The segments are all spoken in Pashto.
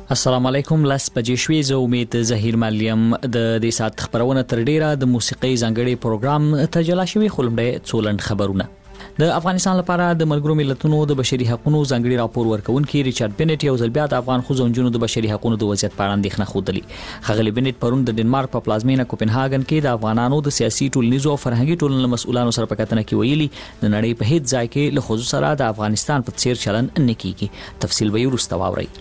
السلام علیکم. لاس بجې شوې. زه امید زهیر ملیم د دې سات خبرونه تر ډیره د موسیقي ځانګړي پروګرام ته جلا شوی خلمډه څولند خبرونه. د افغانستان لپاره د ملګرو ملتونو د بشري حقوقو ځانګړي راپور ورکونکي ریچارډ بنټ یو ځل بیا د افغان ښځو او نجونو د بشري حقوقو د وضعیت په اړه اندېښنه خوده. خغلی بنټ پرون د ډنمارک په پلازمینه کوپنهاګن کې د افغانانو د سیاسي ټولنیزو او فرهنګي ټولنو مسؤلانو سره په کتنه کې ویلي د نړۍ په هیڅ ځای کې له ښځو سره د افغانستان په څیر چلن نه کیږي. تفصیل به وروسته واورئ.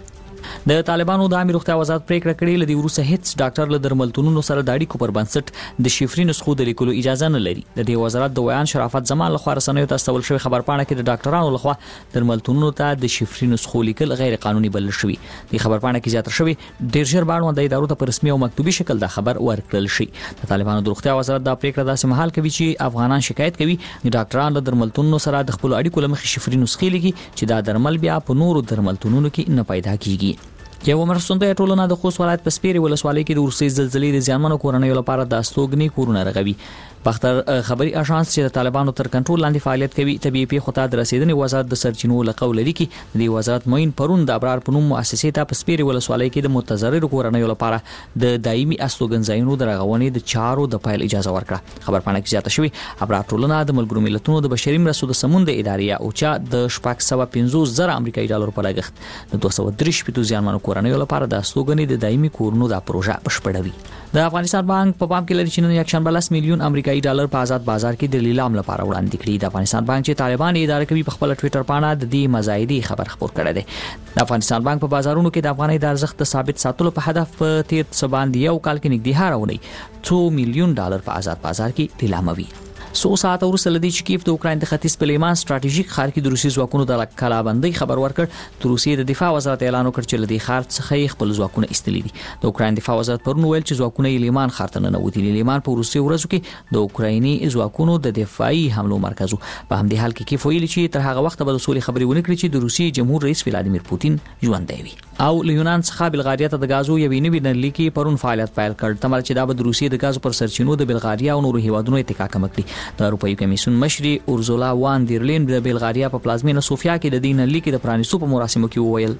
د طالبانو د عامه روغتیا وزارت پریکړه کړې لدی وروسته هیڅ ډاکټر له درملتونونو سره د اړیکو پر بنسټ د شفري نسخو د لیکلو اجازه نه لري. د دې وزارت د ویان شرافت زمان لخوا رسنیو ته استول شوی خبرپاڼه کې د ډاکټرانو لخوا درملتونونو ته د شفري نسخو لیکل غیر قانوني بلل شوی. د خبرپاڼه کې زیاتره شوی ډیر ژر باندې د ادارو ته په رسمي او مکتوبي شکل د خبر ورکړل شي. د طالبانو د روغتیا وزارت دا پریکړه داسې مهال کوي چې افغانان شکایت کوي د ډاکټرانو له درملتونونو سره د خپل اړیکو لمخې شفري نسخې لیکي چې دا درمل بیا په نورو درملتونونو کې نه پیدا کیږي. یو مرستندوی ټولنه د خوست ولایت په سپیرې ولسوالۍ کې د ورسې زلزلې د زیانمنو کورنیو لپاره د استوګنې کورونه رغوي. بختر خبري اژانس چې د طالبانو تر کنټرول لاندې فعالیت کوي طبيعي پیښو ته د رسیدنې وزارت د سرچینو لقول لري کې د وزارت موین پرون د ابرار په نوم مؤسسې ته په سپیرې ولسوالۍ کې د متضرر کورنیو لپاره د دایمي استوګنځایونو د رغونې د چارو د پایل اجازه ورکړه. خبرپاڼه کې زیاته شوی ابرار ټولنه د ملګرو ملتونو د بشري مرستو د سمون د ادارې او چا د 750,000 امریکایي ډالر په لګښت د 230 زیانمنو کورنیو لپاره د استوګنې د دایمي کورونو د پروژه بشپړوي. د افغانستان بانک په پام کې لري چې نن یکشنبه 10 میلیون امریکایي ډالر په آزاد بازار کې د لیلام لپاره وړاندې کړي. د افغانستان بانک چې طالبان اداره کوي په خپل ټوئیټر باندې د دې مزایدي خبر خبر کړی دی. د افغانستان بانک په بازارونو کې د افغانۍ د ارزښت ثابت ساتلو په هدف په تیر څه باندې یو کال کې نږدې هارونه 2 میلیون ډالر په آزاد بازار کې لیلاموي. سو ساعت وروسته لدی چې کیف د اوکراین د ختیځ په لیمان ستراتیژیک ښار کې د روسي ځواکونو د کلابندۍ خبر ورکړ. د روسي د دفاع وزارت اعلان وکړ چې لدی ښار څخه خپل ځواکونه ایستلي دي. د اوکراین دفاع وزارت پرون ویل چې ځواکونه یې لیمان ښار ته ننوتي. لیمان په روسي ورځو کې د اوکرایني ځواکونو د دفاعي حملو مرکز په همدې حال کې کیف ویل چې تر هغه وخت به د سولې خبرې ونه کړي چې د روسي جمهور رئیس ولادیمیر پوتین ژوندی وي. او لیونان څخه بلغاریا ته د غازو یوې نوې نړۍ کې پرون فعالیت پیل کړ. تمل چې دا به د روسي د غازو پر سرچینو د بلغاریا او نورو هیوادونو اتکا کم کړي. د اروپایي کمیسیون مشري اورزولا وان دیرلین د بلغاریا په پلازمینه سوفیا کې د دین لیک د پرانیستو په مراسمو کې وویل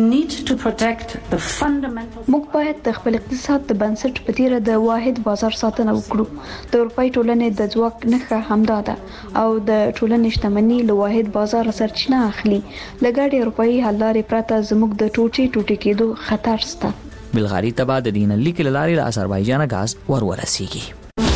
موږ باید د خپل اقتصاد د بنسټ په تیره د واحد بازار ساتنه وکړو. د اروپای ټولنې د ځواک نښه همدا ده او د ټولنې شتمنۍ له واحد بازار سرچینه اخلي. لګاډي اروپایي حل لارې پرته زموږ د ټوټې کېدو خطر شته. بلغاري ته د دین لیک لارې له آذربایجان غاز ورسیږي.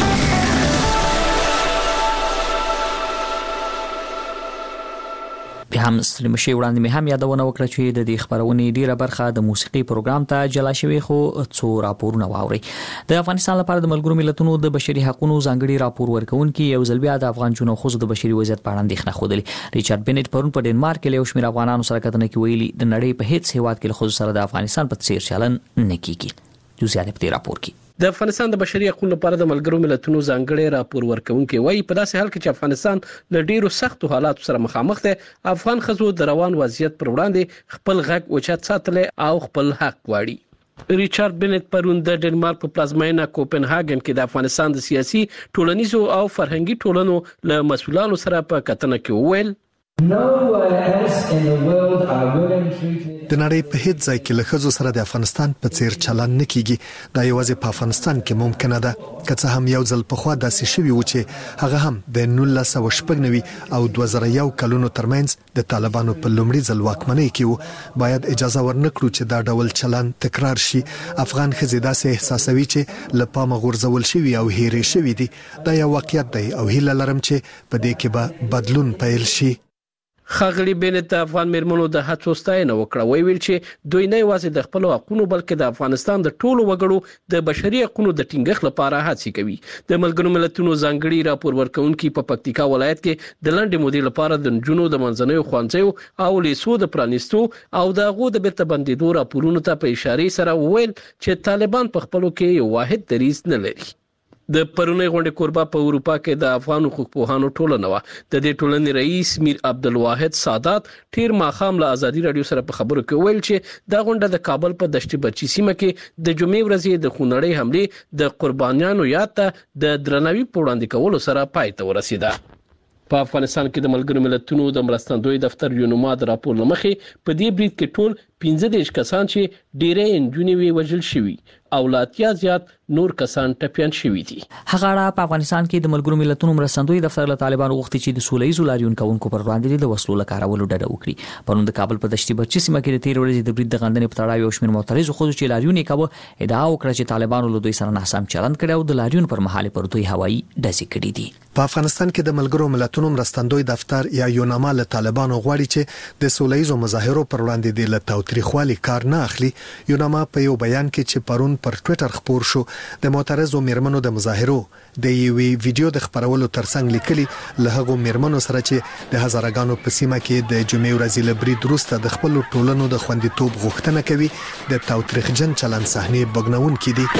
به هم ستړي مشي وړاندې مې هم یادونه وکړه چې د دې خبرونې ډیره برخه د موسیقي پروګرام ته جلا شوی خو څو راپورونه واوري. د افغانستان لپاره د ملګرو ملتونو د بشري حقوقو ځانګړي راپور ورکونکي یو ځل بیا د افغان جنو خو د بشري وضعیت په اړه اندېښنه خوده. ریچارډ بنټ پرون په ډنمارک کې له شمیر افغانانو سره کتنه کې ویلي د نړۍ په هیڅ هیواد کې له خو سره د افغانستان په څیر چلن نه کیږي. جزئیات په راپور کې د افغانستان د بشري حقوقو لپاره د ملګرو ملتونو ځانګړي راپور ورکونکي وایي په داسې حال کې چې افغانستان له ډیرو سختو حالاتو سره مخامخ دی، افغان ښځو د روان وضعیت پر وړاندې خپل غږ اوچت ساتل او خپل حق غواړي. ریچارډ بنټ پرون د ډنمارک په پلازمینه کوپنهاګن کې د افغانستان د سیاسي ټولنیزو او فرهنګي ټولنو له مسؤلانو سره په کتنه کې وویل د نړۍ په هیڅ ځای کې له ښځو سره د افغانستان په څیر چلن نه کیږي. دا یوازې په افغانستان کې ممکنه ده. که څه هم یو ځل پخوا داسې شوي و چې هغه هم د 1996 او 2001 کلونو ترمنځ د طالبانو په لومړي ځل واکمنۍ کې و، باید اجازه ورنکړو چې دا ډول چلن تکرار شي. افغان ښځې داسې احساسوي چې له پامه غورځول شوي او هېرې شوي دي. دا یو واقعیت دی او هیله لرم چې په دې کې به بدلون پیل شي. خغلی بنټ د افغان میرمنو د هڅو ستاینه وکړه. ویل چې دوی نه یوازې د خپل حقوقو بلکې د افغانستان د ټولو وګړو د بشري حقوقو د ټینګښت لپاره هڅې کوي. د ملګرو ملتونو ځانګړي راپور ورکونکي په پکتیکا ولایت کې د لنډې مودې لپاره د نجونو د منځنیو ښوونځیو او لیسو د پرانیستو او د هغو د بیرته بندېدو راپورونو ته په اشاره سره وویل چې طالبان په خپلو کې یو واحد دریځ نه لري. د پرونی غونډې کوربه په اروپا کې د افغان حقوق پوهانو ټولنه و. د دې ټولنې رئیس میر عبدالواحد سادات ټیر ماخام له ازادي رادیو سره په خبرو کې ویل چې دا غونډه د کابل په دشت برچی سیمه کې د جمعې ورځې د خونړۍ حمله د قربانیانو یاد ته د درناوي په وړاندې کولو سره پای ته ورسیده. په افغانستان کې د ملګرو ملتونو د مرستندوی دفتر یونما د راپور لمخې په دې برید کې ټول 15 کسان چې ډېرې انجونې وژل شوي او لاتیا زیات نور کسان ټپيان شوي دي. هغه را په افغانستان کې د ملګرو ملتونو مرستندوی دفتر له طالبانو غوښتي چې د سولهییزو لاریون کوونکو پر وړاندې د وسلو لکارولو ډډه وکړي. پرون د کابل په دشتي بچي سیمه کې د تیر ورځې د برید د غندنې په تړاو یو شمېر معترضو خو چې لاریون یې کاوه ادعا وکړه چې طالبانو له دوی سره ناسم چلند کړی او د لاریون پر مهال پر دوی هوایي ډزې کړې دي. په افغانستان کې د ملګرو ملتونو مرستندوی دفتر یا یونما له طالبانو غواړي چې د سولهییزو مظاهرو پر وړاندې د تاوتریخوالي کار نه اخلي. یونما په یو بیان کې چې پرون پر ټوئیټر خپور شو د معترضو میرمنو د مظاهرو د یوې ویډیو د خبرولو ترڅنګ لیکلي له هغو میرمنو سره چې د هزارګانو په سیمه کې د جمعې ورځې له برید وروسته د خپل ټولنو د خوندیتوب غوښتنه کوي د تاوتریخجن چلند صحنې بګنونکې دي.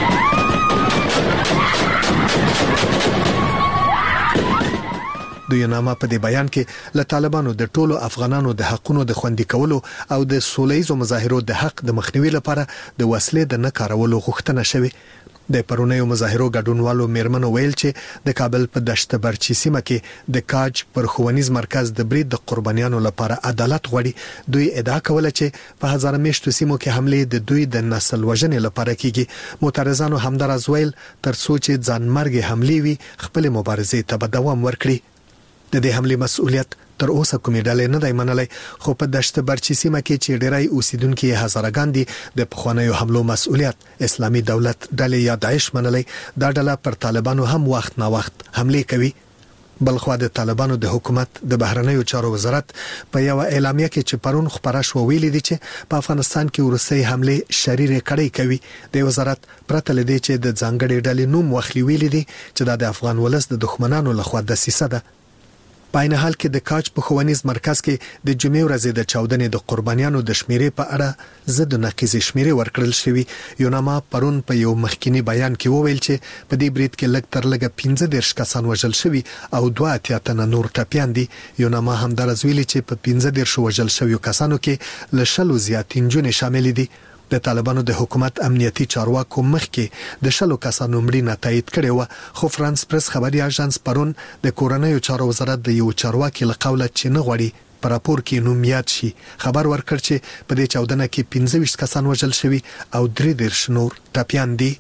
د یونما په دې بیان کې له طالبانو د ټولو افغانانو د حقونو د خوندي کولو او د سولهییزو مظاهرو د حق د مخنیوي لپاره د وسلې د نه کارولو غوښتنه شوې. د پرونیو مظاهرو ګډونوالو میرمنو ویل چې د کابل په دشت برچی سیمه کې د کاج پر ښوونیز مرکز د برید د قربانیانو لپاره عدالت غواړي. دوی ادعا کوله چې په هزار میشتو سیمو کې حمله د دوی د نسل وژنې لپاره کیږي. معترضانو همدارز ویل ترڅو چې ځانمرګي حمله وي خپل مبارزې ته دوام ورکړي. د دې حمله مسؤلیت تر اوسه کومې ډلې نه دی منلای، خو په دشت برچی سیمه کې چې ډیری اوسیدونکو هزارګان دي د پخوانیو حملو مسؤلیت اسلامي دولت ډلې یا داعش منلای. دا ډله پر طالبانو هم وخت نا وخت حمله کوي. بلخو د طالبانو د حکومت د بهرنیو چارو وزارت په یو اعلامیه کې چې پرون خبره شو ویلي دي چې په افغانستان کې ورسي حمله شریر کړي کوي. د وزارت پرته لدی چې د ځانګړي ډلې نوم واخلي ویلي دي چې د افغان ولس د دښمنانو لخوا د سیسه ده. په عین حال کې د کاج په ښوونیز مرکز کې د جمعې ورځې د چاودنې د قربانیانو د شمیرې په اړه ضد نقیزي شمیرې ورکړل شوې. یونما پرون په یو مخکینی بیان کې وویل چې په دې برید کې لږ تر لږه 15 کسان وژل شوي او 2 تنه نور ټپيان دي. یونما همدارز ویلي چې په 15 وژل شویو کسانو کې ل شلو زیات انجونې شامل دي. د طالبانو د حکومت امنیتي چارواکو مخکې د شلو کسانو مړینه تایید کړې و، خو فرانس پریس خبري اژانس پرون د کورنیو چارو وزارت د یو چارواکي له قوله چې نه غواړي په راپور کې نوم یاد شي خبر ورکړ چې په دې چاودنه کې 15 کسان وژل شوي او 3 نور ټپيان دي.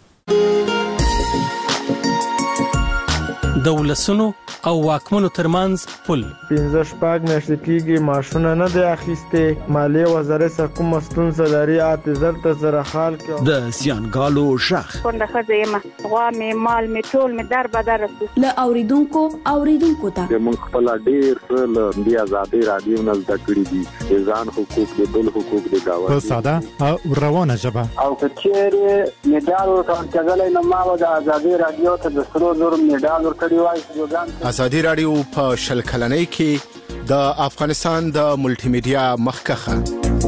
د ولسونو او واکمنو ترمنځ پل 15 میاشتې کېږي ماشونه نه دی اخیسته. مالیه وزارت سره کوم ستونزه لري اعتذار ته سره حال کې د سیانګالو شخ څنګه خزه ما غوا می مال می ټول می در بدر له اوریدونکو ته موږ خپل ډیر له بیا آزادي رادیو نه زده کړی دي ځان حقوق د بل حقوق د داوا په ساده او روانه ژبه او کچېره میډال ورکړل نه ما د آزادي رادیو ته د سرو زر میډال ورکړی. ازادي رادیو په شل کلنۍ کې د افغانستان د ملټي میډیا مخکخه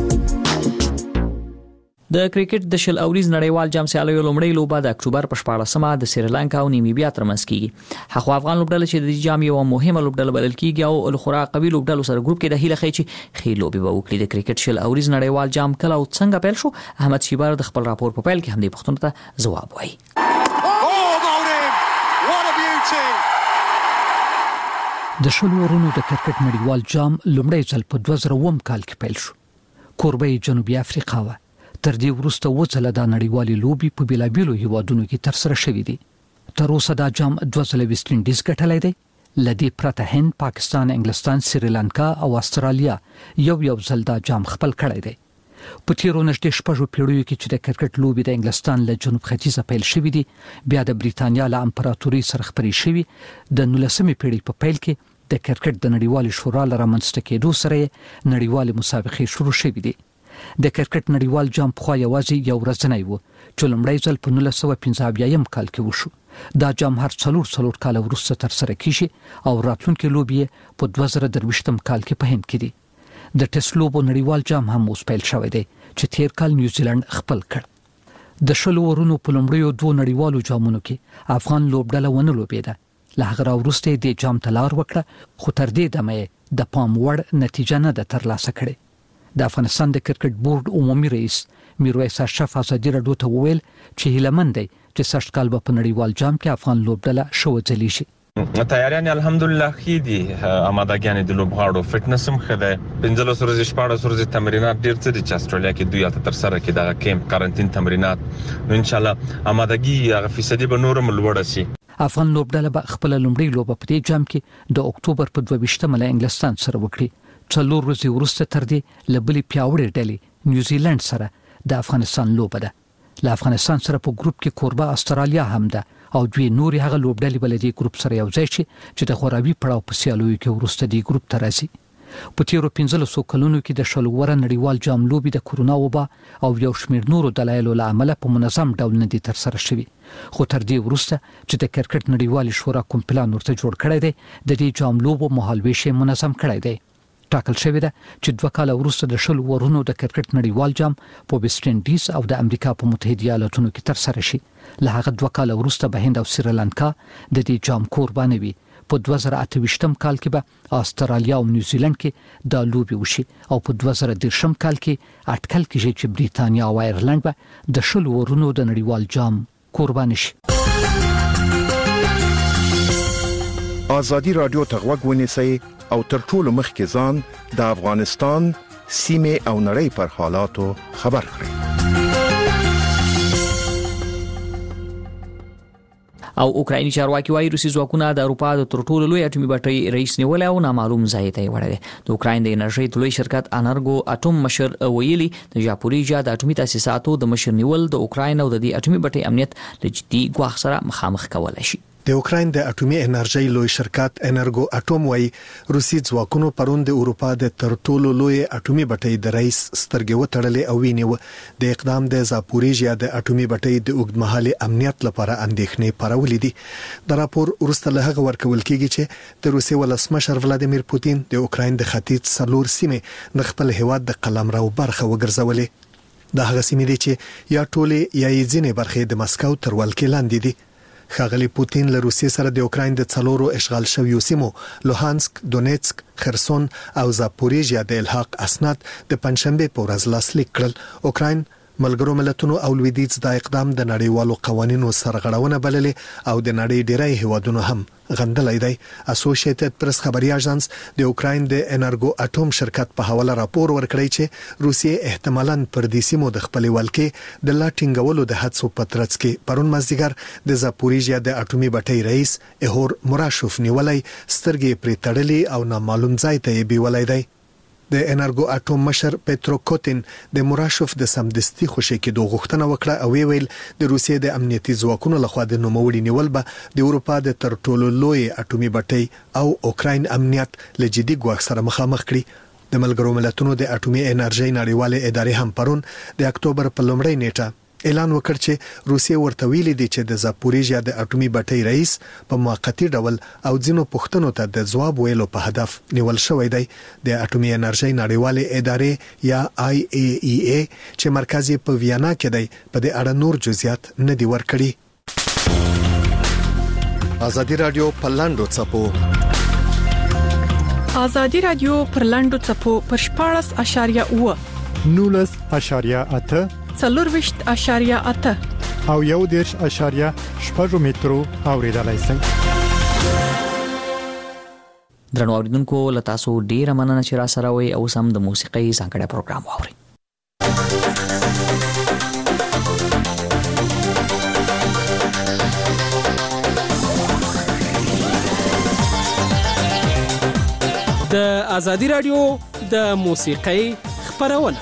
د کرکټ د شل اوریز نړیوال جام سیالیو لومړی لوبه د اکتوبر په 14مه د سریلانکا او نیمیبیا ترمنځ کیږي. هغه افغان لوبډله چې د جام یو مهمه لوبډله بلل کیږي او الخرا قوي لوبډلو سره ګروپ کې د هیله خېچي خې لوبي به وکړي. د کرکټ شل اوریز نړیوال جام کله او څنګه پیل شو؟ احمد شیبار د خپل راپور په پیل کې هم دې پښتون ته جواب وایي. د شلو ورونو د کرکټ نړیوال جام لومړی ځل په 2000 کال کې پیل شو. کوربه جنوبي افریقا و. تر دې وروسته وځله د نړیوالې لوبي په بیلابیلو هیوادونو کې تر سره شوې دي. تر اوسه دا جام 2 ویسټ انډیز ګټلې دی. لدی پرته هند، پاکستان، انګلستان، سریلانکا او استرالیا یو ځل دا جام خپل کړی دی. په تیرو نږدې شپږو پیړیو کې چې د کرکټ لوبي د انګلستان له جنوب ختیځه پیل شوې دي، بیا د بریتانیا له امپراتوري سره خپرې شوې. د 19مې پیړۍ په پیل کې د کرکټ د نړیوال شورا لپاره منځته کېدو سره نړیوال مسابقې شروع شوې دي. د کرکټ نړیوال جام خو یوازې یو ورځنی و چې لومړی ځل په 1915 کال کې وشو. دا جام هر څلور کال وروسته تر سره کیږي او راتلونکي لوبي په 2023 کال کې په هند کې دي. د ټیسټ لوبو نړیوال جام هم اوس پیل شوی دی چې تیر کال نیوزیلند خپل کړ. د شلو ورونو په لومړیو 2 نړیوالو جامونو کې افغان لوبډله ونه لوبېده. له هغه وروسته د جام تلار وکړه، خو تر دې دمه د پام وړ نتیجه نه ده ترلاسه کړې. د افغانستان د کرکټ بورډ عمومي رئیس میرویس اشرف ازادي راډیو ته وویل چې هیله مند دی چې سږ کال په نړیوال جام کې افغان لوبډله شو ځلی شي. تیاریان الحمدلله خې دي آمادګیان د لوبغاړو فټنس هم خده 15 ورځې 14 ورځې تمرینات ډیر څه دي چې استرالیا کې دوی تر سره کې د کیمپ کارانتین تمرینات نو ان شاء الله آمادګي هغه فیصدي به نورم لوړ شي. افغان لوبډله به خپل لومړی لوب په دې جام کې د اکتوبر په 22مه له انګلستان سره وکړي. 4 ورځې وروسته تر دې لبلي پیاوړې ډلې نیوزیلند سره د افغانستان لوب ده. له افغانستان سره په ګروپ کې کوربه استرالیا هم ده او دوی نوري هغه لوبډلې بلدي ګروپ سره یو ځای شي چې د خورابي پړاو په سیالوي کې ورسته دی ګروپ ته راځي. په تیرو 15 کلونو کې د شلوره نړیوال جام لوبي د کورونا وبا او یو شمېر نورو دلایلو له امله په منظم ډول نه دي تر سره شوی. خو تر دې وروسته چې د کرکټ نړیوال شورا کوم پلان ورته جوړ کړی دی د دې جام لوبو مهالويش منظم کړی دی. ټاکل شوی ده چې 2 کال وروسته د شل ورونو د کرکټ نړیوال جام په ویسټ انډیز او د امریکا په متحده ایالاتونو کې تر سره شي. له هغه 2 کال وروسته به هند او سریلانکا د دې جام قرباني وي. په 2028 کال کې به استرالیا او نیوزیلند کې د لوبي وشي او په 2030 کال کې اټکل کېږي چې بریتانیا او ایرلند به د شل ورونو د نړیوال جام قرباني شي. ازادي رادیو ته غوږ ونیسئ او تر ټولو مخکې ځان د افغانستان سیمه او نړۍ پر حالاتو خبر کړئ. او اوکرایني چارواکي وايي روسي ځواکونه د اروپا د تر ټولو لوی اټومي بټرۍ رئیس نیول او نامعلوم ځای ته وړل. د اوکراین د انرژي لوی شرکت انرګو اټوم مشر ویلي د ژاپوریژا د اټومي تاسیساتو د مشر نیول د اوکراین او د دې اټومي بټۍ امنیت لجدي ګواښ سره مخامخ کولای شي. د اوکراین د اټومي انرژي لوی شرکت انرګو اټوم وايي روسي ځواکونو پرون د اروپا د تر ټولو لوی اټومي بټۍ د رئیس سترګې وتړلې او وینیو. د اقدام د زاپوریژیا د اټومي بټۍ د اوږدمهالي امنیت لپاره اندېښنې پارولې دي. د راپور وروسته له هغه ورکول کېږي چې د روسي ولسمشر ولادیمیر پوتین د اوکراین د ختیځ څلور سیمې د خپل هیواد د قلمرو برخه وګرځولې. د هغه سیمې دي چې یا ټولې یا یې ځینې برخې د مسکو تر ولکې لاندې دي. ښاغلي پوتین له روسیې سره د اوکراین د څلورو اشغال شویو سیمو لوهانسک، دونیتسک، خرسون او زاپوریژیا د الحاق اسناد د پنځشنبه په ورځ لاسلیک کړل. اوکراین ملګرو ملتونو او لویدیځ د اقدام د نړیوالو قوانینو سرغړونه بللې او د نړۍ ډیری هیوادونو هم غندلې دی. اسوسییټډ پریس خبري اژانس د اوکراین د انرګو اټوم شرکت په حواله راپور ورکړی چې روسیې احتمالاً پر دې سیمو د خپل ولکې د لاټینګولو د هڅو په ترڅ کې پرون مازدیګر د زاپوریژیا د اټومي بټۍ رئیس ایهور موراشوف نیولای سترګې پرې تړلې او نامعلوم ځای ته یې بیولای دی. د انرګو اټوم مشر پېترو کوتین د موراشوف د سمدستي خوشي کېدو غوښتنه وکړه او ویل د روسیې د امنیتي ځواکونو لخوا د نوموړي نیول به د اروپا د تر ټولو لوی اټومي بټۍ او اوکراین امنیت له جدي ګواښ سره مخامخ کړي. د ملګرو ملتونو د اټومي انرژي نړیواله ادارې هم پرون د اکتوبر په لومړۍ نیټه اعلان وکړ چې روسیې ورته ویلي دي چې د زاپوریژیا د اټومي بټۍ رئیس په موقتی ډول او ځینو پوښتنو ته د ځواب ویلو په هدف نیول شوی دی. د اټومي انرژي نړیواله ادارې یا IAEA چې مرکز یې په ویانا کې دی په دې اړه نور جزئیات نه دی ورکړي. ازادي رادیو په لاندو چپو ازادي رادیو پر لاندو چپو پر 14.8 19.8 4.8 او 1.8 مترو اوریدلای شئ. درنو اوریدونکو لتاسو ډیر مننه چې را سره وي او سم د موسیقي ځانګړی پروګرام واوري. د ازادي رادیو د موسیقي خبرونه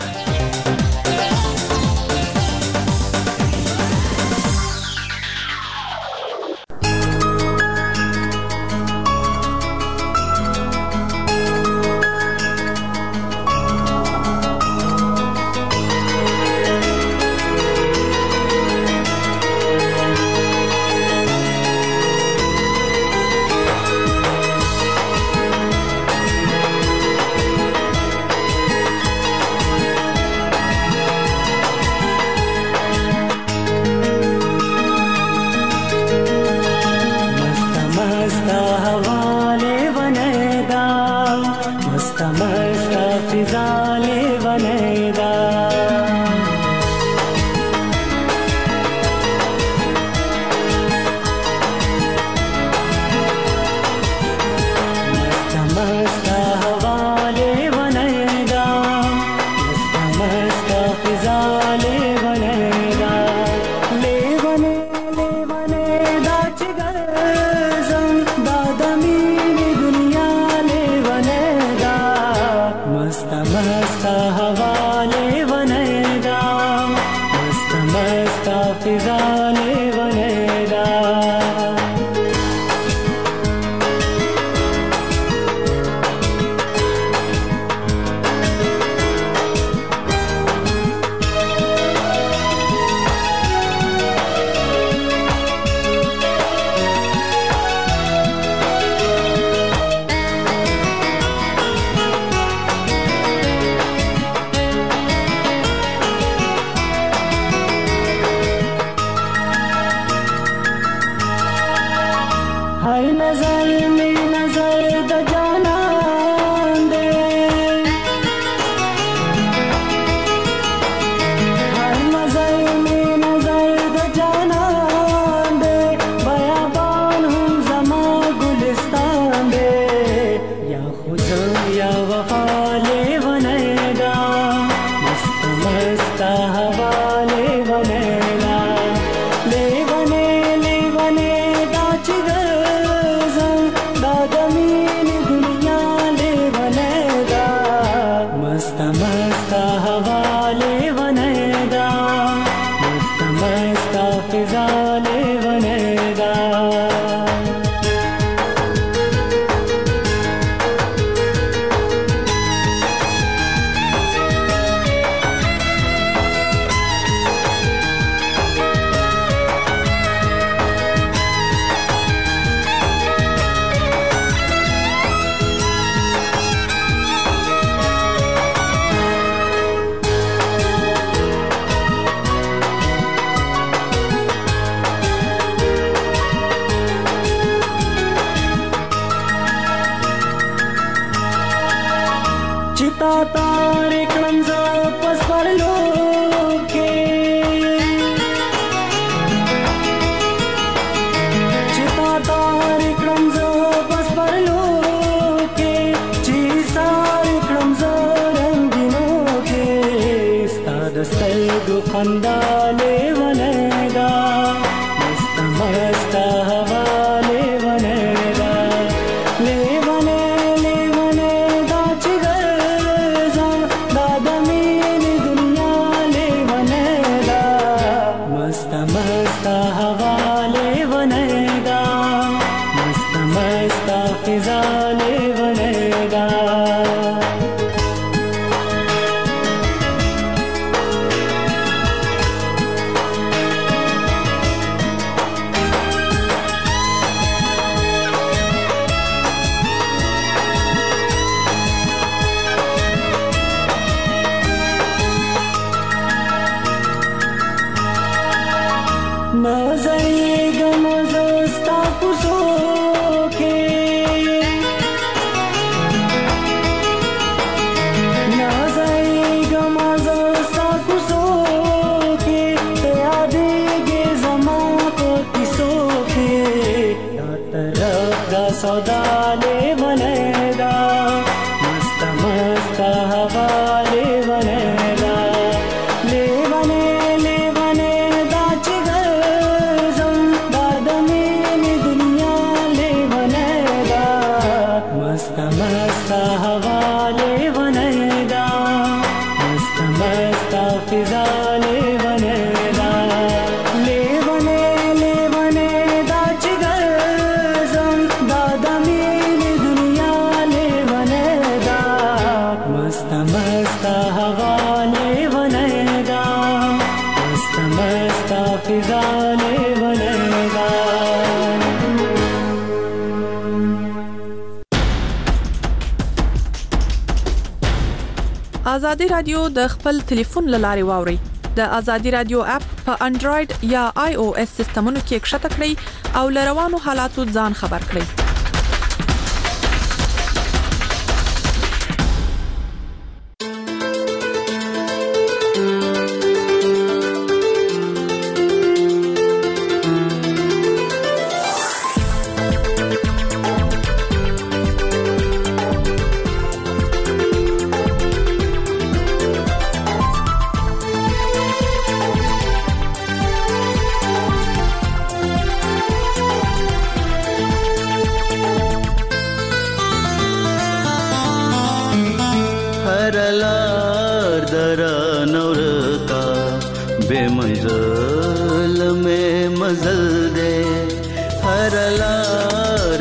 آزادي رادیو د خپل ټلیفون لاري واوري د آزادي رادیو اپ په انډراید یا آی او اس سیستمونو کې کښته کړئ او لروانو حالاتو ځان خبر کړئ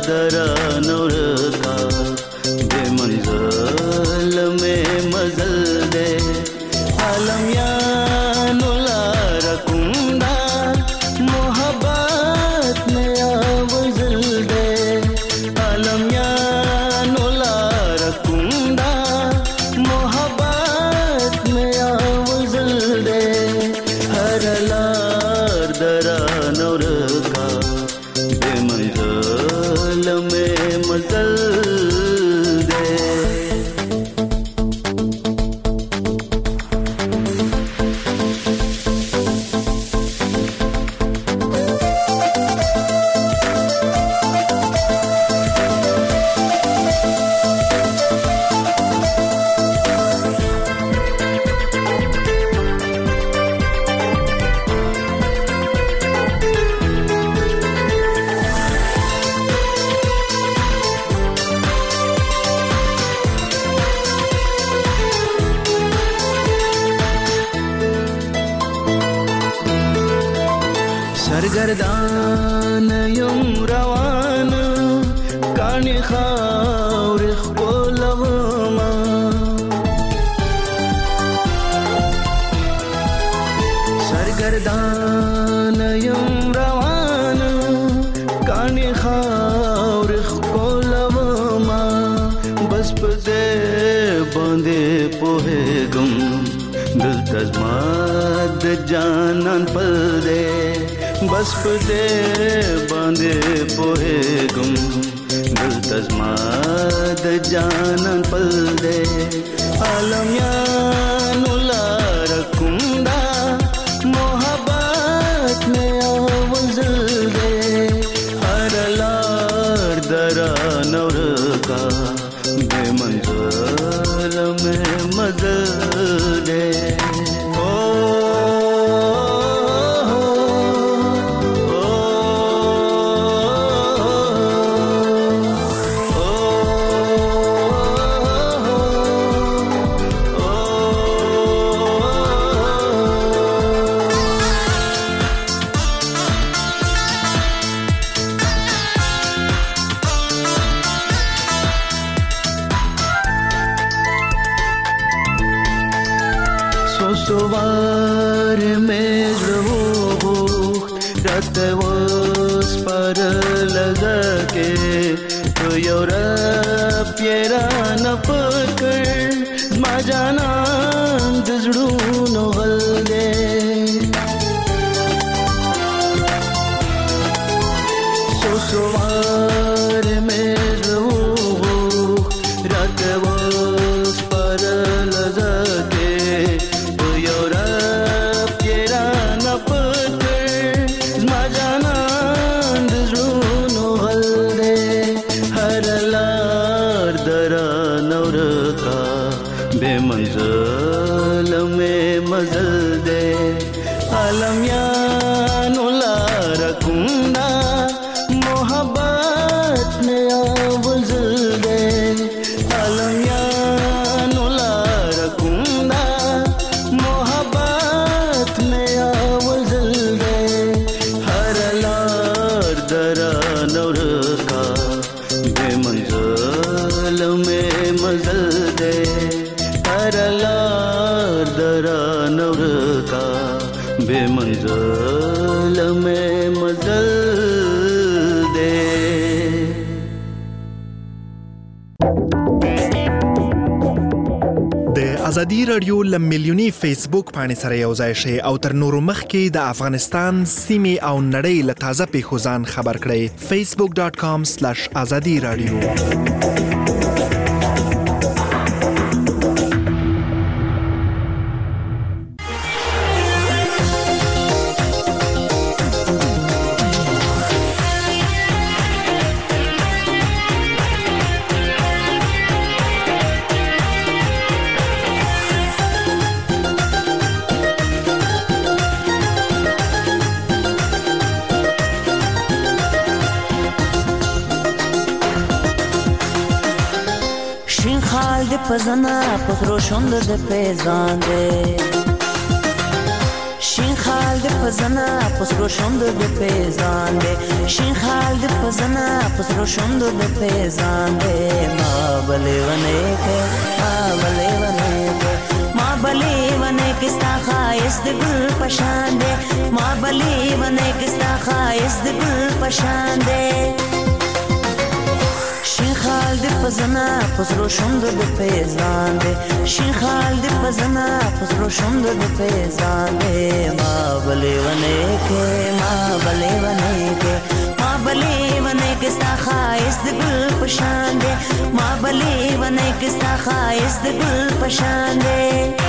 दरा नौरका बेमंजिल में मजल दे आलम या नुला रकुंदा मोहब्बत में आवजल दे आलम या नुला रकुंदा मोहब्बत में आवजल दे हर लार दरा नौरका बेमंजिल में मजल दे सरगर्दान यम रवान कानी खावरिख कोलवमा सरगर्दान यम रवान कानी खावरिख कोलवमा बस पदे बंदे पोहे गम दिल तजमाद जानन पल दे बस पदे बांधे पोहे गुम दिल तजमाद जानन पल दे आलम या नुला रकुंदा मोहब्बत में आवजल दे हर लार दरा नौरका बेमंजिल में मजल दे सोवार में रहो रात वस पर लगा के तो योरा प्यारा न पकड़ मजाना दजड़ू नो हल्दे सोवार में रहो रात वस पर लगा के बेमंजिल में मजल दे आलम या नुला रकुंदा मोहब्बत में आवजल दे आलम या नुला रकुंदा मोहब्बत में आवजल दे हर लार दरा नौरका बेमंजिल में मजल दे हर लार दरा नौरका बेमंजिल में मजल दे د ازادي رادیو لملیونی فیسبوک باندې سره یو ځای شي او تر نورو مخکې د افغانستان سیمې او نړۍ له تازه پیښو ځان خبر کړئ facebook.com/azadi radio پزنا پترو شوند د پیزان دے شین خال د پزنا پسرو شوند د پیزان دې شین خال د پزنا پسرو شوند د پیزان دې ما بلې ونه کې ما بلې ونه کې ستا خایس د ګل پشان دې ما بلې ونه کې ستا خایس د ګل پشان دې شین خال د پزنا پسرو شوند د پیزان دې شین خال د پزنا پسرو شوند د پیزان دې ما بلې ونه کې ما بلې ونه کې ستا خایس د ګل پشان دې ما بلې ونه کې ستا خایس د ګل پشان دې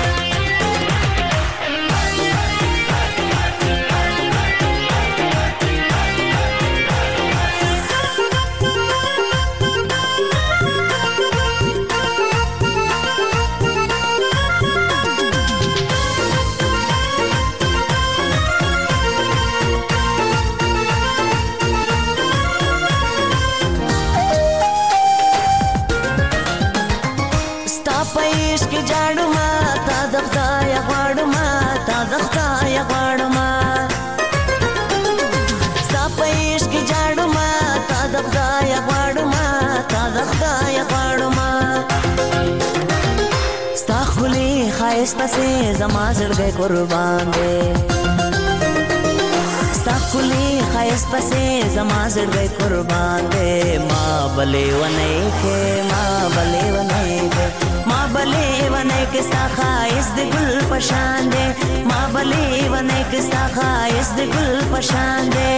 پسې زما زړګی قربان دی ستا ښکلي ښایست پسې زما زړګی قربان دی ما بلې ونه کې ما بلې ونه کې ستا ښایست د ګل په شان دی ما بلې ونه کې ستا ښایست د ګل په شان دی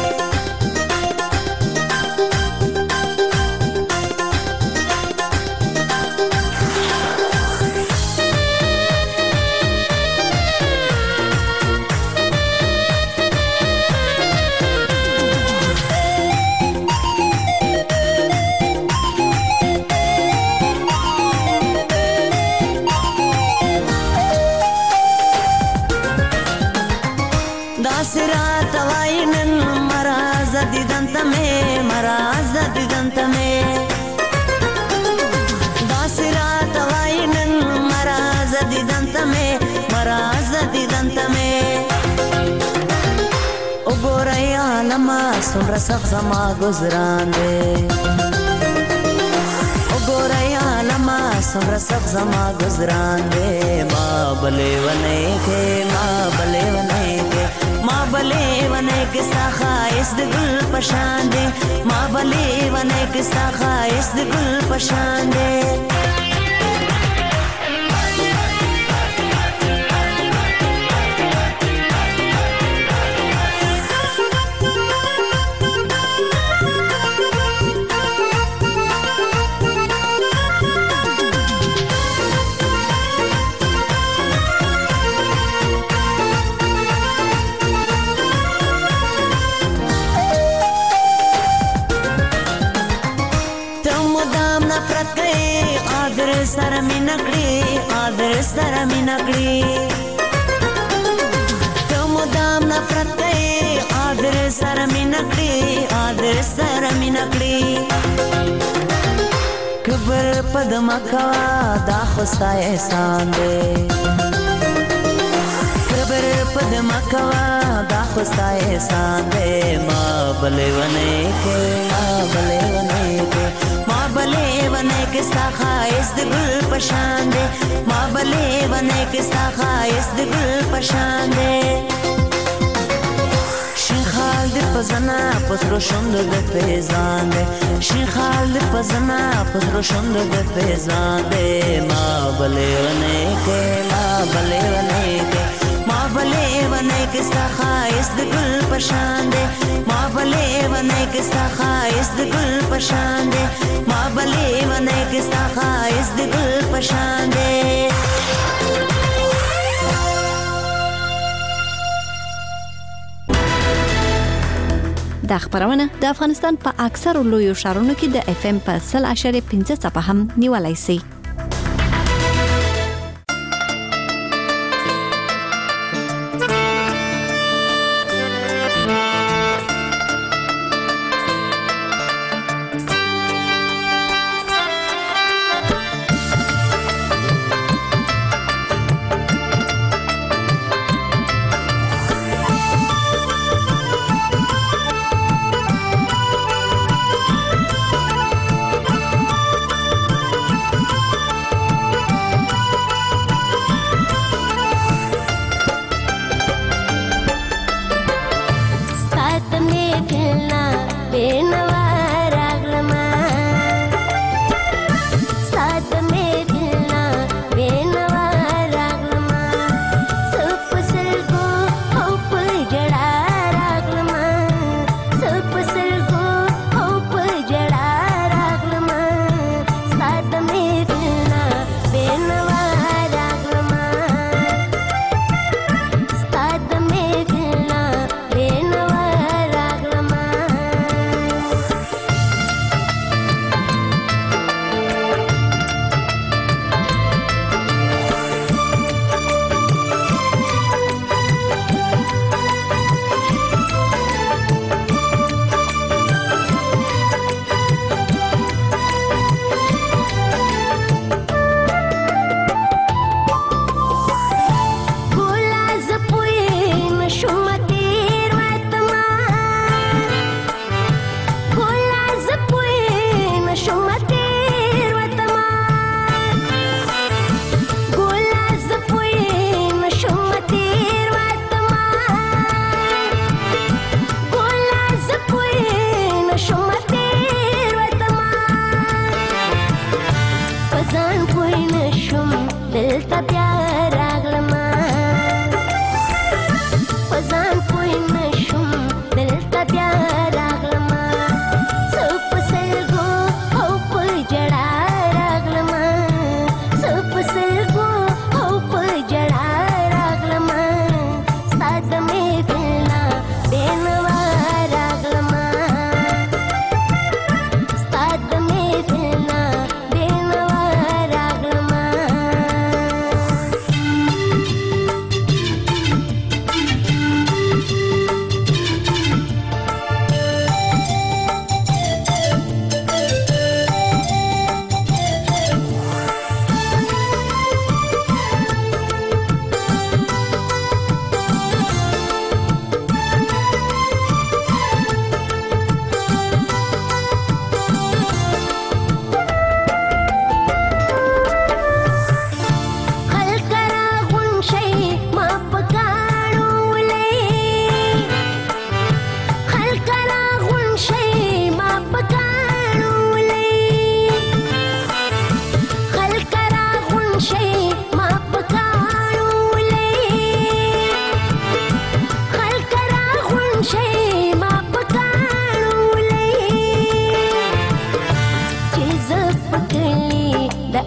څومره سخت زما ګزران دی وګوره یا لما څومره سخت زما ګزران دی ما بلې ونه کې ما بلې ونه کې ستا ښایست د ګل په شان دی ما بلې ونه کې ستا ښایست د ګل په شان دی سره مینا کړی ته مدام نفرت کوي عادر سره مینا کړی کبر پد مکا دا خوستا احسان دی کبر پد مکا دا خوستا احسان دی ما بلې ونه کې ما بلې ونه کې ستا ښایست د ګل په شان دی ما بلې ونه کې ستا ښایست د ګل په شان دی شین خال د پزنا پسرو شوند د پیزان دی شین خال د پزنا پسرو شوند د پیزان دی ما بلې ونه کې ما بلې ونه کې ستا ښایست د ګل په شان دی ما بلې ونه کې ستا ښایست د ګل په شان دی ما بلې ونه کې ستا ښایست د ګل په شان دی دا خبرونه د افغانستان په اکثر لویو ښارونو کې د FM په 0.5 څپه هم نیولای شي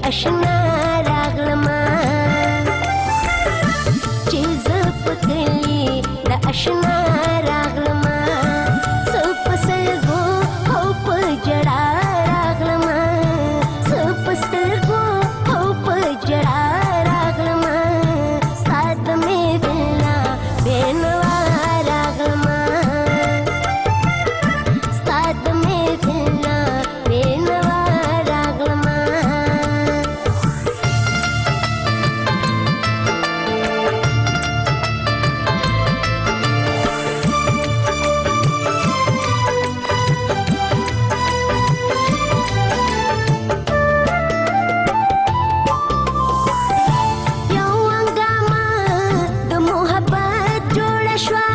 آشنا راغلما چې زه په کلي د آشنا راغلما زه په سترګو او په ژړا راغلما زه په سترګو او په ژړا راغلما ستا د محفل نه بېنوا راغلما ستا د محفل نه بېنوا راغلما یو هنګامه د محبت جوړه شوه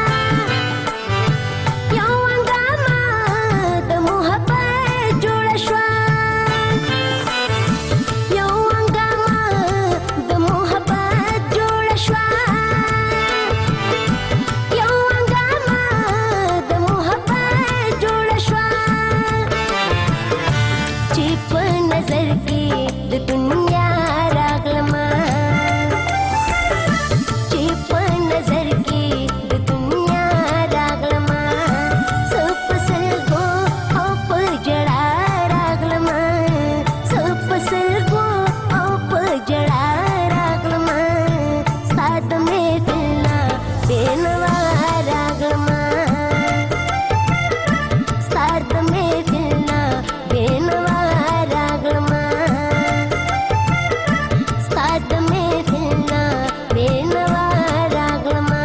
یو هنګامه د محبت جوړه شوه یو هنګامه د محبت جوړه شوه یو هنګامه د محبت جوړه شوه چې په نظر کې د دنیا راغلما چې په نظر کې د دنیا راغلما زه په سترګو او په ژړا راغلما زه په سترګو او په ژړا راغلما ستا د محفل نه بېنوا راغلما ستا د محفل نه بېنوا راغلما ستا د محفل نه بېنوا راغلما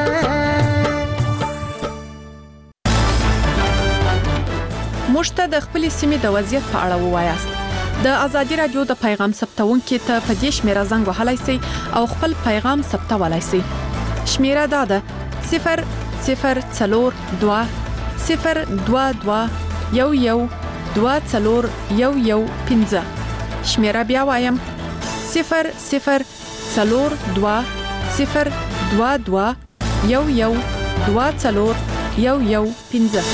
موږ ته د خپل سیمې د وضعیت په اړه ووایاست د ازادي رادیو د پیغام ثبتونکو ته په دې شمیره زنګ وهلای شئ او خپل پیغام ثبتولای شئ شمیره دا ده 002 022 11 2415 شمیره بیا وایم 002 022 11 2415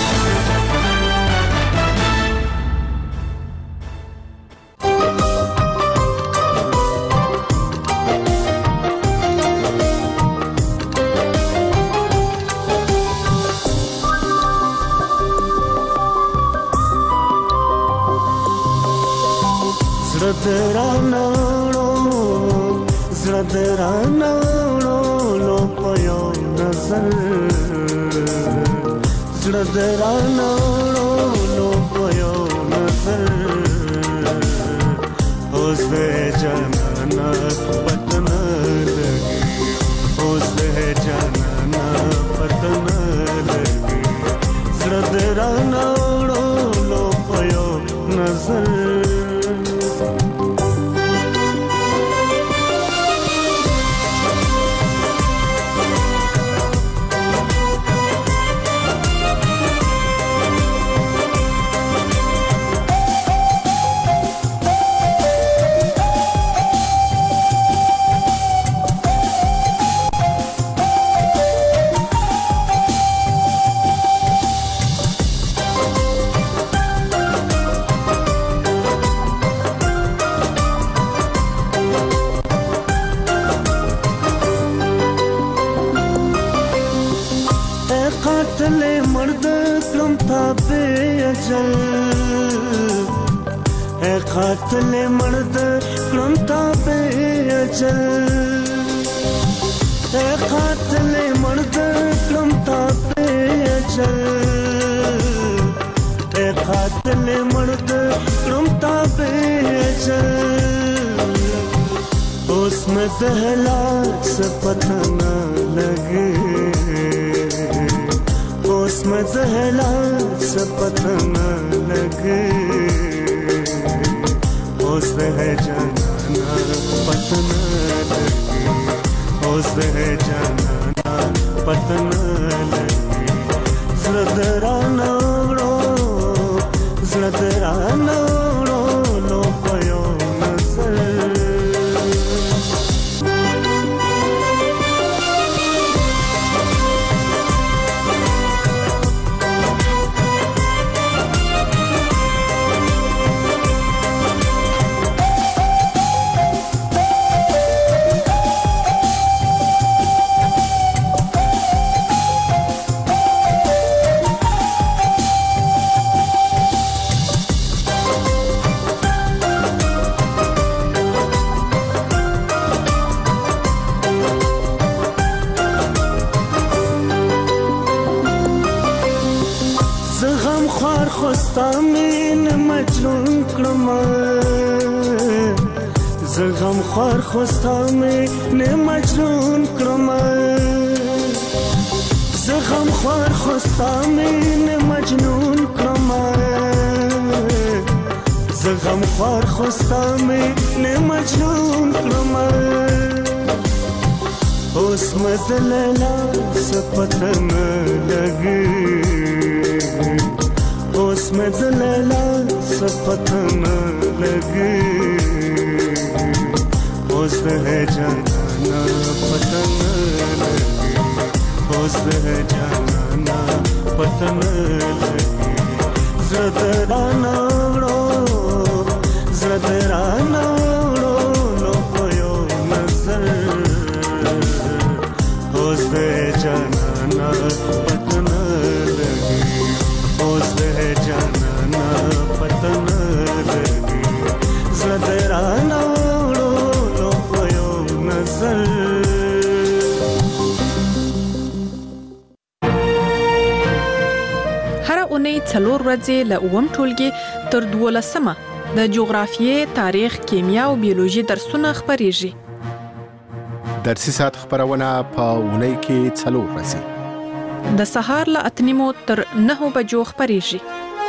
زړه لو پيو نظر زړه لو پيو نظر اوس جانا پتنا لګي اوس جانا پتنا لګي زړه لو پيو نظر قاتل مرد کلم تابع اجل قاتل مرد کلم تابع اجل قاتل مرد کلم تابع اجل اس میں دہلا سے پتہ نہ لگے اس میں دہلا سے پتہ نہ لگے اس ہے جانا پتنا لگی اس ہے جانا پتنا لگی زړه رانه لو پيو نظر خوستا مين مجنون کړم زغم خور خوستا مين مجنون کړم زغم خور خوستا مين مجنون کړم زغم خور خوستا مين مجنون کړم اوس مدللا سپتن لګي اوس مدللا سپتن لګي اوس ہے جانا پتن لګي اوس ہے جانا پتن لګي زدرانا وړو زدرانا وړو نو کوو نظر اوس ہے جانا پتن لګي اوس ہے جانا پتن لګي زدرانا وړو نو کوو نظر هر اونۍ څلور ورځې له اووم ټولګي تر 12مه د جغرافیې، تاریخ، کیمیا او بیولوژي درسونه خپرېږي. درسي ساعت خبرونه په اونۍ کې 4 ورځې د سهار له 8 تر 9 بجو خپرېږي.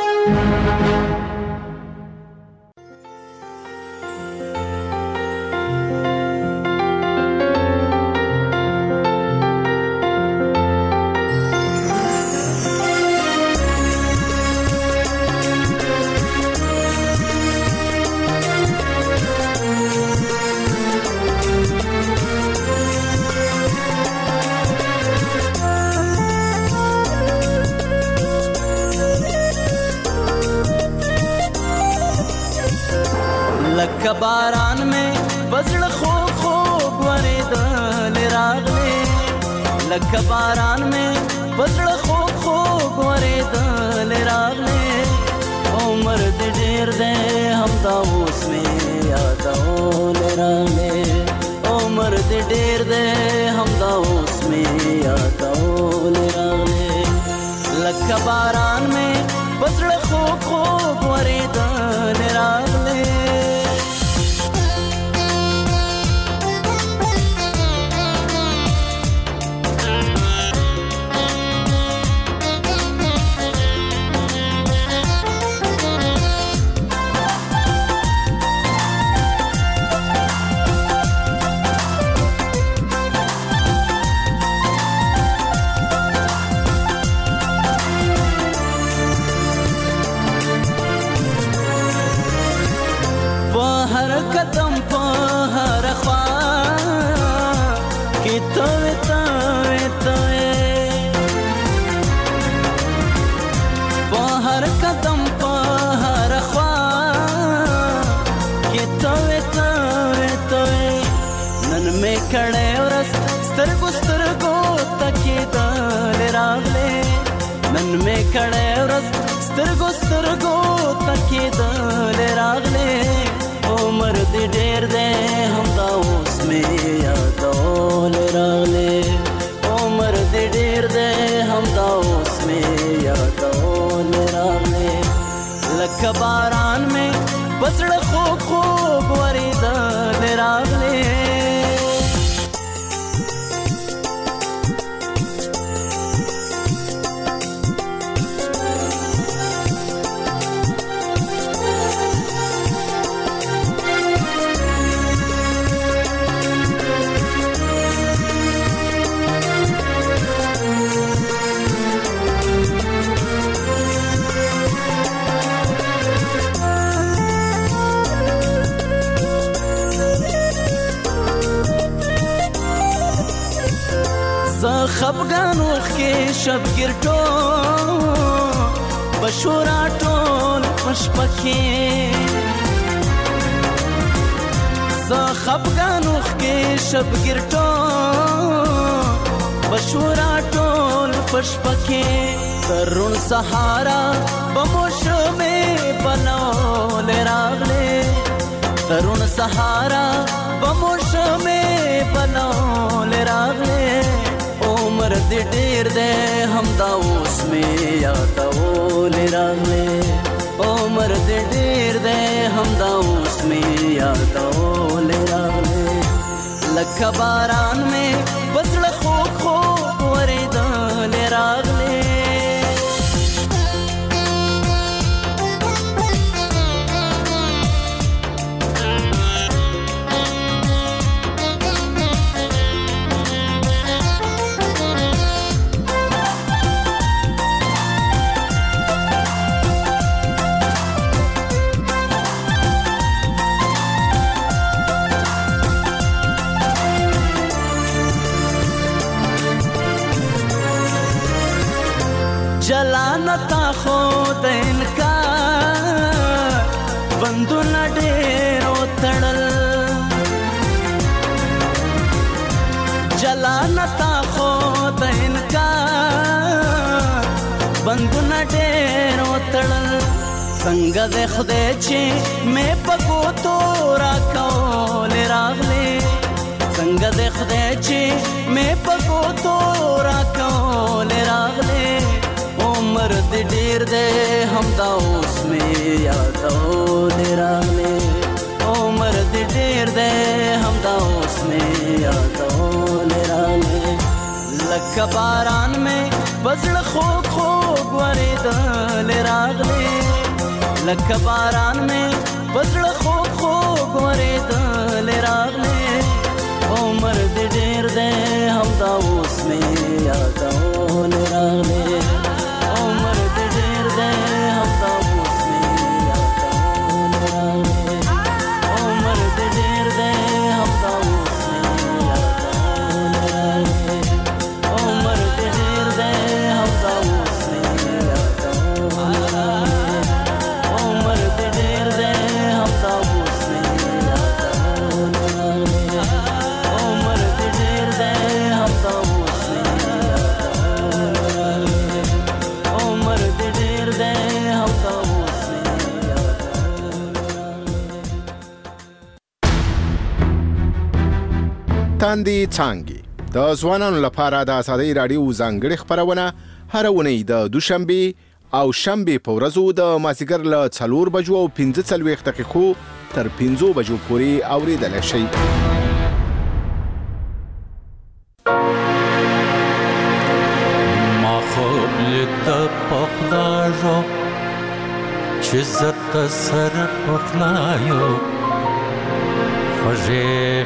باران में बजड़ खो खो वरेदल रागले लक बारान में बजड़ खो खो वरेदल रागले उमर देर दे हम दाऊस में यादौल रागले उमर देर दे हम दाऊस में यादौल रागले लक बारान में बजड़ खो खो वरेदल रागले कदम पर ख्वा कि तोए तोए तोए बाहर कदम पर ख्वा कि तोए तोए तोए नन में खड़े और स्तरगो तकी दल रागले नन में खड़े और स्तरगो तकी दल रागले उमर देर दे हम दाऊस में यादौल रागले उमर देर दे हम दाऊस में यादौल रागले लक बारान में बजड़ खो खो वरेदल रागले خفغانو خې شب ګرټو بشورا ټول مشپکې ز خفغانو خې شب ګرټو بشورا ټول مشپکې ترون سهارا بموشمه بنول راغله ترون سهارا بموشمه بنول راغله उमर देर दे हम दाऊस में यादौल रागले عمر دې ډېر دی همدا اوس مې یادولې راغلې لکه باران مې بزړه خوږ خوږ ورېدلې راغلې جلانتا خود انکار بندونه ډېرو تړل جلانتا خود انکار بندونه ډېرو تړل څنګه د خدای چې مې په ګوتو راکولې راغلې څنګه د خدای چې مې په ګوتو راکولې راغلې عمر دې ډېر دی همدا اوس مې یادولې راغلې عمر دې ډېر دی همدا اوس مې یادولې راغلې لکه باران مې بزړه خوږ خوږ ورېدلې راغلې لکه باران مې بزړه خوږ خوږ ورېدلې راغلې عمر دې ډېر دی همدا اوس مې یادولې راغلې تاندې څانګې د ځوانانو لپاره د ازادۍ راډیو ځانګړې خبرونه هر اونۍ د دوشنبه او شنبه په ورځو د مازیګر له 4 بجو او 15 دقیقو تر 15 بجو پورې اوریدل شي ما خوب لید پخداجو چې زت سر پخلایو خوږې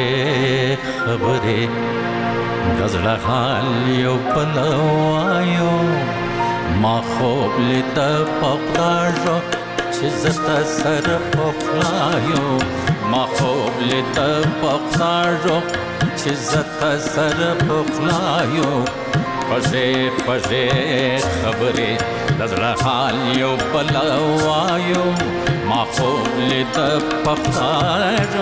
خبرې د زړه حال یو پلو وایو ما خوب لید پخداجو چې زت سر پخلایو ما خوب لید پخداجو چې زت سر پخلایو خوږې خبرې د زړه حال یو پلو وایو ما خوب لید پخداجو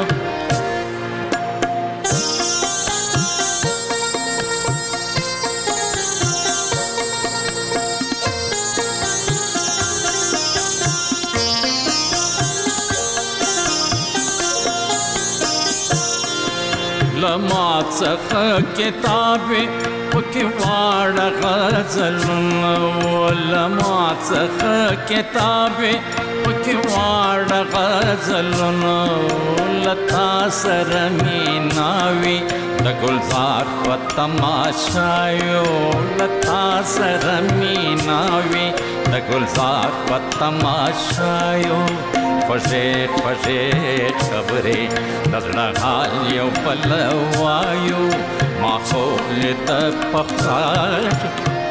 لما څخه کتابې پکې واړه غزلونه لما څخه کتابې پکې واړه غزلونه لتا سره میناوي د ګلزار په تماشایو لتا سره میناوي د ګلزار په تماشایو خوږې خبرې د زړه حال یو پلو وایو ما خوب لید پخداجو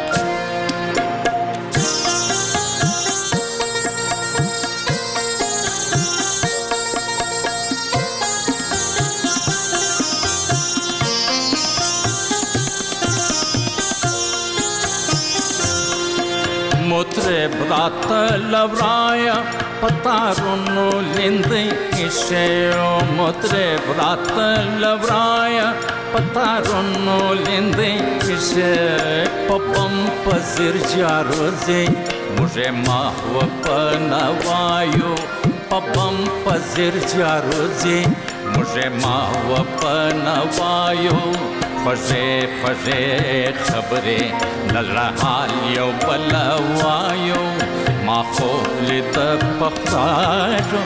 مطرب رات لورایا پتارونو لیندې کښې مطرب رات لورایا پتارونو لیندې کښې پپم پزر جاروځي موږه ما و پنوایو پپم پزر جاروځي موږه ما و پنوایو خوږې خبرې د زړه حال یو بل وایو ما خوب لیده په خدای شو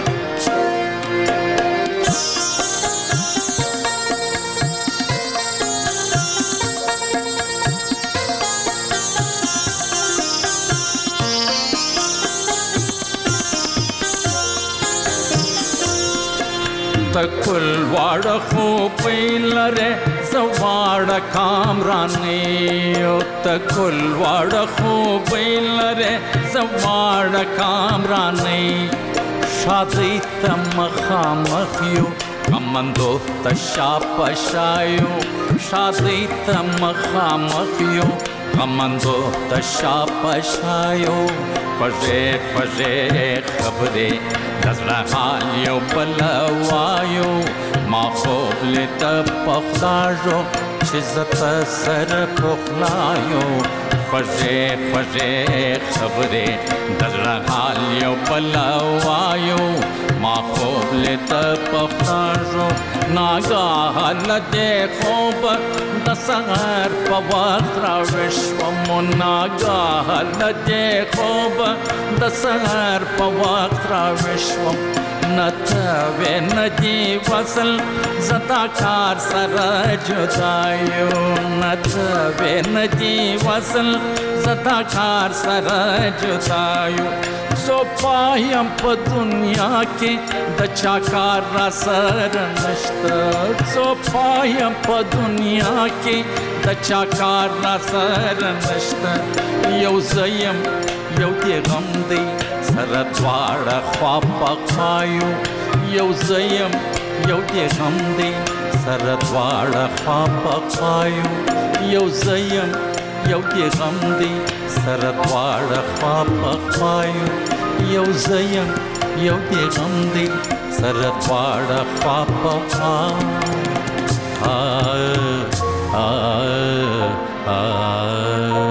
تکل واړه خوب لره زواړه کامرانې او تکل واړه خوب لره زواړه کامرانې شادي تمخامخ یو کمندو تشاپشایو شادي تمخامخ یو کمندو تشاپشایو پژې خبره دزړه حال یو بل وایو ما خوب لیده په خدای شو چې زه سره پخلایو پژې خبره دزړه حال یو بل وایو ما خوب لیده په خدای شو ناګاه لده خوب د سحر په وخت راوښوم ناګاه لده خوب د سحر په وخت راوښوم نته ندی وصل زتا کار سره جدایو نته ندی وصل زتا کار سره جدایو سو پایم په دنیا کې د چا کار را سره نشته سو پایم په دنیا کې د چا کار را سره نشته یو زیم یو دې غم دی سره دواړه خوا پخایو یو زیم یو دې غم دی سره دواړه خوا پخایو یو زیم یو دې غم دی سره دواړه خوا پخایو یو زیم یو دې غم دی سره دواړه خوا پخایو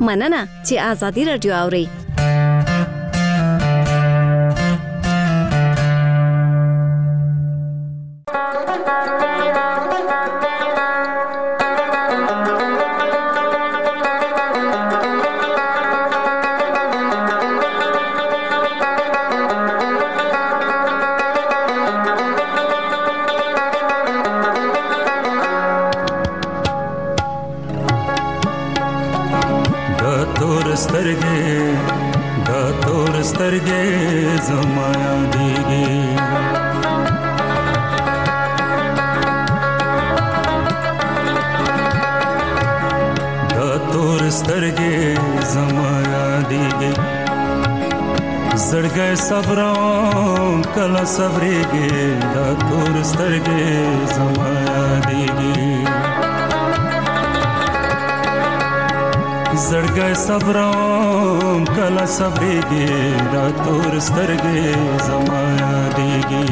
مننه چې آزادي رادیو اوري. صبرم کلا صبرېږي دا تور سترګې زما یادېږي زړګی صبرم کلا صبرېږي دا تور سترګې زما یادېږي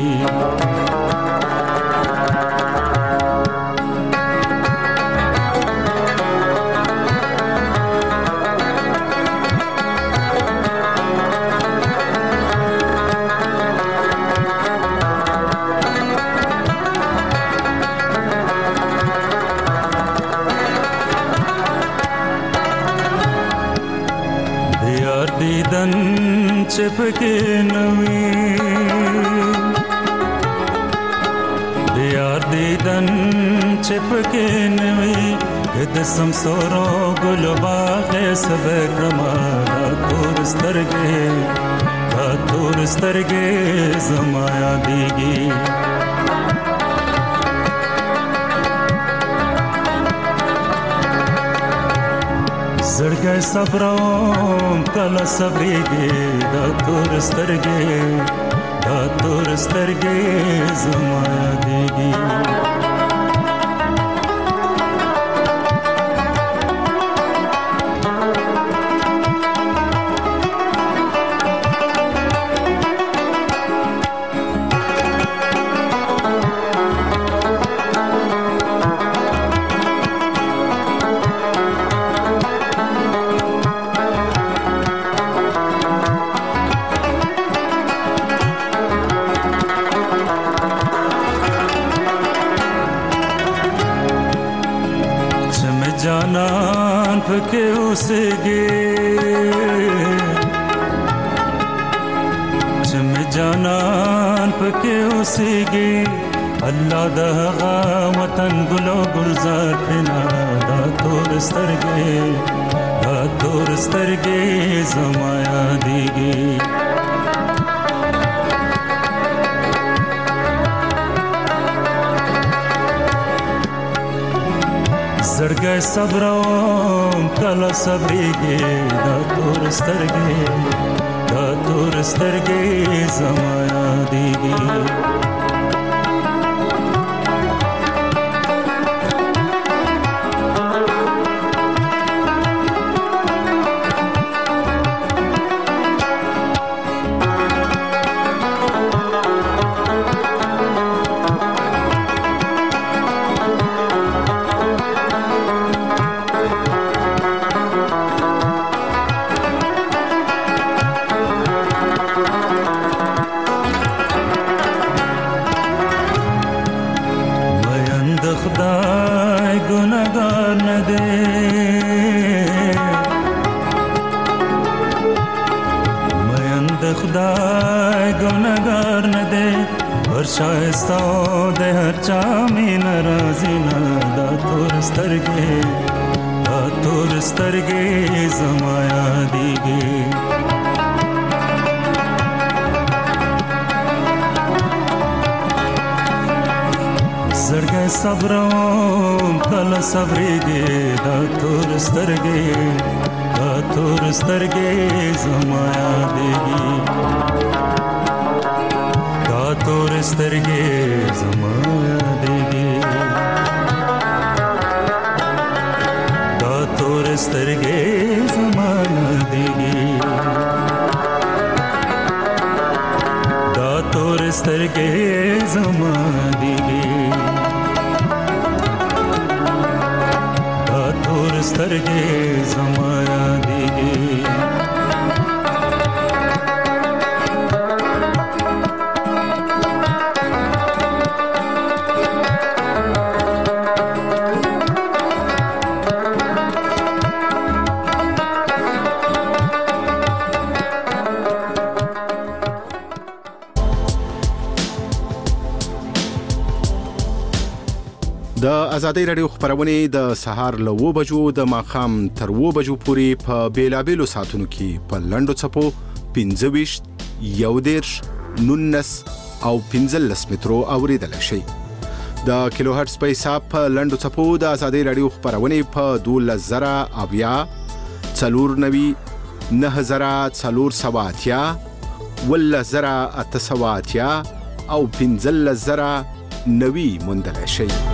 چپکې نوې د یار دیدن چپکې نوې د سمسورو ګل باغ صبر کړما تور سترګې زما یادېږي زړګی صبرم کله صبرېږي دا تور سترګې زما یادېږي پکې اوسېږي چې مې جانان پکې اوسېږي الله د هغه وطن ګلو ګلزار پنا دا تور سترګې زما یادېږي زړګی صبرم کله صبرېږي دا تور سترګې زما یادېږي شایسته د هر چا مې ناراضي نه دا تور سترګې زما یادېږي زړګی صبرم کله صبرېږي دا تور سترګې زما یادېږي تور سترګې زما یادېږي دا تور سترګې زما یادېږي دا تور سترګې زما یادېږي دا تور سترګې زما یادېږي د ازادۍ رادیو خبرونه د سهار له 9 بجو د ماخام تر 9 بجو پورې په بیلابېلو ساعتونو کې په لنډو چپو 25 11 19 او 15 مترو اوریدل شي. د کیلو هرتز په حساب په لنډو چپو د ازادۍ رادیو خبرونه په 12000 490 9480 10880 او 15090 موندل شي.